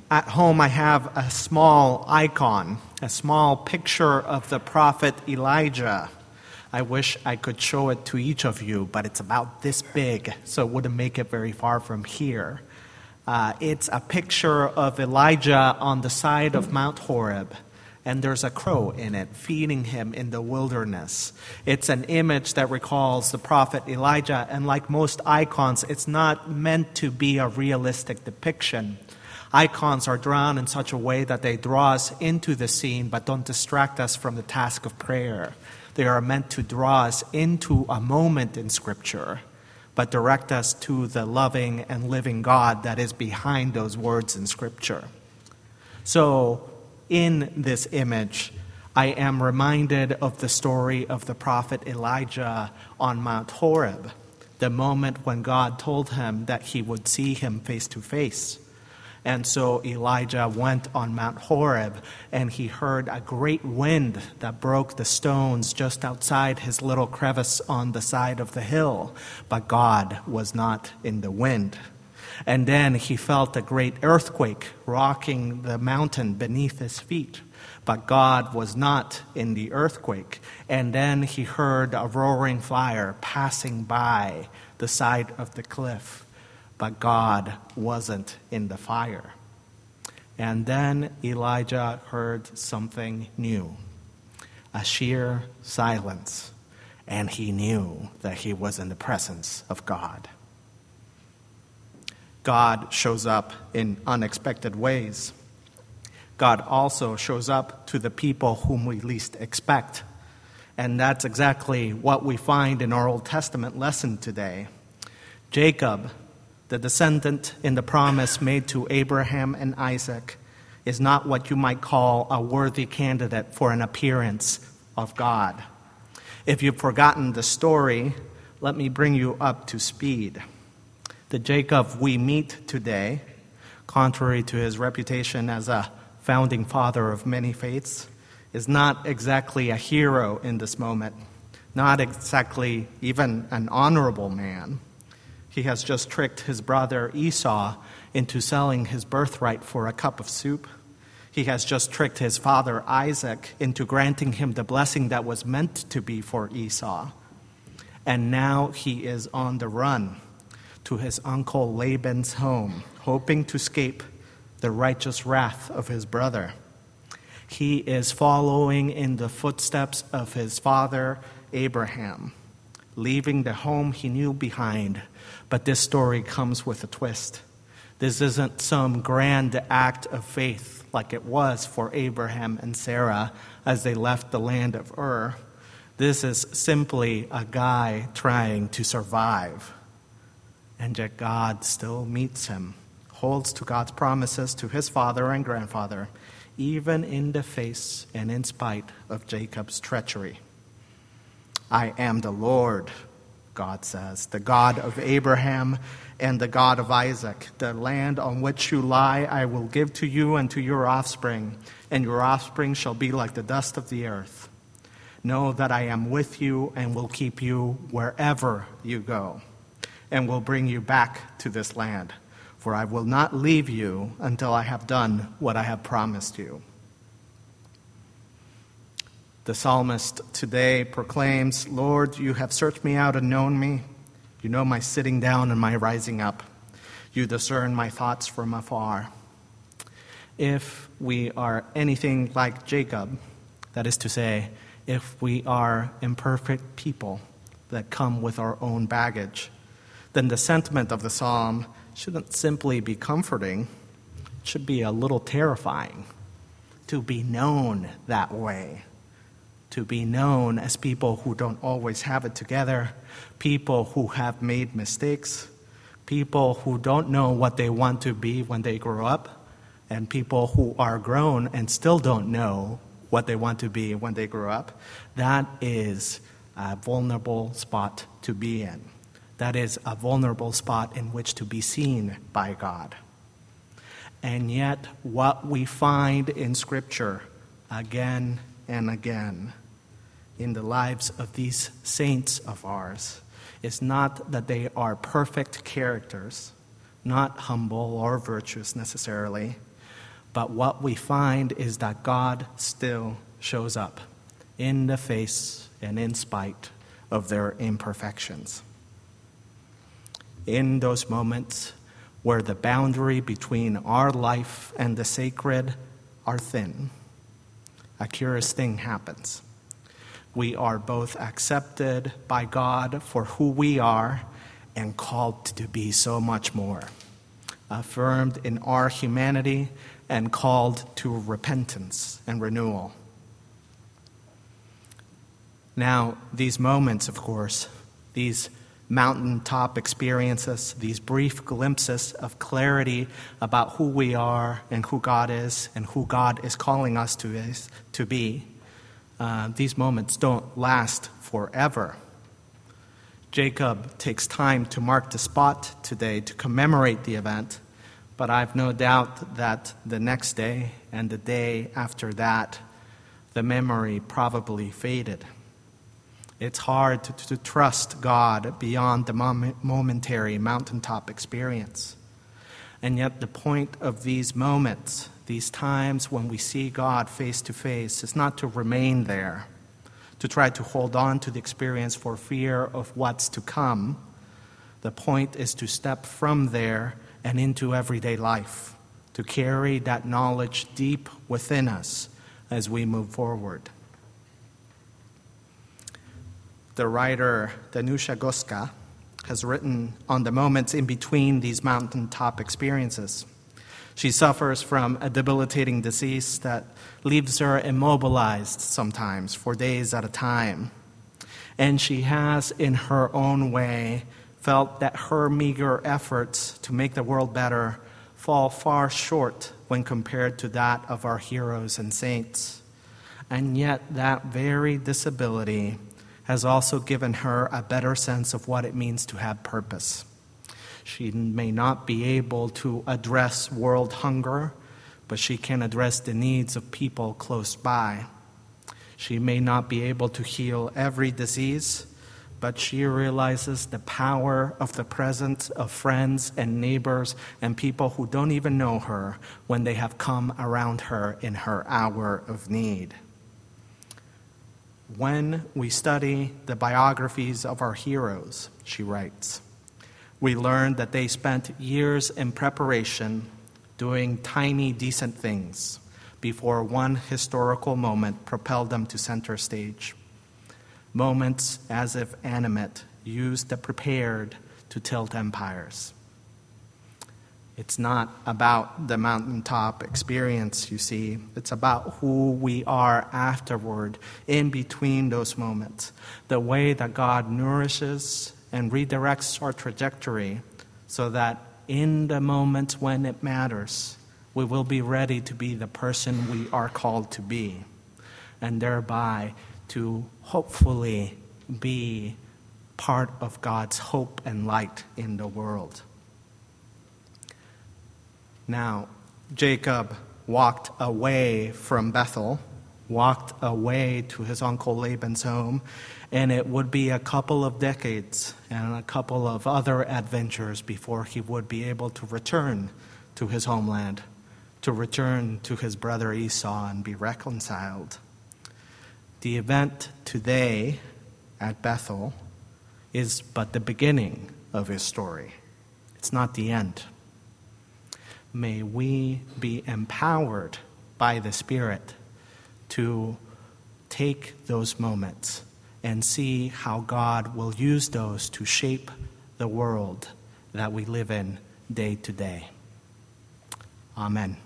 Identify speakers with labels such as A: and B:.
A: At home, I have a small icon, a small picture of the prophet Elijah. I wish I could show it to each of you, but it's about this big, so it wouldn't make it very far from here. It's a picture of Elijah on the side of Mount Horeb, and there's a crow in it feeding him in the wilderness. It's an image that recalls the prophet Elijah, and like most icons, it's not meant to be a realistic depiction. Icons are drawn in such a way that they draw us into the scene but don't distract us from the task of prayer. They are meant to draw us into a moment in Scripture, but direct us to the loving and living God that is behind those words in Scripture. So, in this image, I am reminded of the story of the prophet Elijah on Mount Horeb, the moment when God told him that he would see him face to face. And so Elijah went on Mount Horeb, and he heard a great wind that broke the stones just outside his little crevice on the side of the hill. But God was not in the wind. And then he felt a great earthquake rocking the mountain beneath his feet. But God was not in the earthquake. And then he heard a roaring fire passing by the side of the cliff. But God wasn't in the fire. And then Elijah heard something new, a sheer silence, and he knew that he was in the presence of God. God shows up in unexpected ways. God also shows up to the people whom we least expect. And that's exactly what we find in our Old Testament lesson today. Jacob, the descendant in the promise made to Abraham and Isaac, is not what you might call a worthy candidate for an appearance of God. If you've forgotten the story, let me bring you up to speed. The Jacob we meet today, contrary to his reputation as a founding father of many faiths, is not exactly a hero in this moment, not exactly even an honorable man. He has just tricked his brother Esau into selling his birthright for a cup of soup. He has just tricked his father Isaac into granting him the blessing that was meant to be for Esau. And now he is on the run to his uncle Laban's home, hoping to escape the righteous wrath of his brother. He is following in the footsteps of his father Abraham, leaving the home he knew behind. But this story comes with a twist. This isn't some grand act of faith like it was for Abraham and Sarah as they left the land of Ur. This is simply a guy trying to survive. And yet God still meets him, holds to God's promises to his father and grandfather, even in the face and in spite of Jacob's treachery. I am the Lord, God says, the God of Abraham and the God of Isaac. The land on which you lie I will give to you and to your offspring, and your offspring shall be like the dust of the earth. Know that I am with you and will keep you wherever you go, and will bring you back to this land. For I will not leave you until I have done what I have promised you. The psalmist today proclaims, Lord, you have searched me out and known me. You know my sitting down and my rising up. You discern my thoughts from afar. If we are anything like Jacob, that is to say, if we are imperfect people that come with our own baggage, then the sentiment of the psalm shouldn't simply be comforting. It should be a little terrifying to be known that way. To be known as people who don't always have it together, people who have made mistakes, people who don't know what they want to be when they grow up, and people who are grown and still don't know what they want to be when they grow up. That is a vulnerable spot to be in. That is a vulnerable spot in which to be seen by God. And yet, what we find in Scripture again and again in the lives of these saints of ours is not that they are perfect characters, not humble or virtuous necessarily, But what we find is that God still shows up in the face and in spite of their imperfections. In those moments where the boundary between our life and the sacred are thin, a curious thing happens. We are both accepted by God for who we are and called to be so much more, affirmed in our humanity and called to repentance and renewal. Now, these moments, of course, these mountaintop experiences, these brief glimpses of clarity about who we are and who God is and who God is calling us to be, these moments don't last forever. Jacob takes time to mark the spot today to commemorate the event, but I've no doubt that the next day and the day after that, the memory probably faded. It's hard to trust God beyond the momentary mountaintop experience. And yet the point of these moments, these times when we see God face to face, is not to remain there, to try to hold on to the experience for fear of what's to come. The point is to step from there and into everyday life, to carry that knowledge deep within us as we move forward. The writer Danusha Goska has written on the moments in between these mountaintop experiences. She suffers from a debilitating disease that leaves her immobilized sometimes for days at a time. And she has, in her own way, felt that her meager efforts to make the world better fall far short when compared to that of our heroes and saints. And yet that very disability has also given her a better sense of what it means to have purpose. She may not be able to address world hunger, but she can address the needs of people close by. She may not be able to heal every disease, but she realizes the power of the presence of friends and neighbors and people who don't even know her when they have come around her in her hour of need. When we study the biographies of our heroes, she writes, we learn that they spent years in preparation doing tiny, decent things before one historical moment propelled them to center stage. Moments as if animate, used the prepared to tilt empires. It's not about the mountaintop experience, you see. It's about who we are afterward, in between those moments. The way that God nourishes and redirects our trajectory so that in the moments when it matters, we will be ready to be the person we are called to be, and thereby to hopefully be part of God's hope and light in the world. Now, Jacob walked away from Bethel, walked away to his uncle Laban's home, and it would be a couple of decades and a couple of other adventures before he would be able to return to his homeland, to return to his brother Esau and be reconciled. The event today at Bethel is but the beginning of his story. It's not the end. May we be empowered by the Spirit to take those moments and see how God will use those to shape the world that we live in day to day. Amen.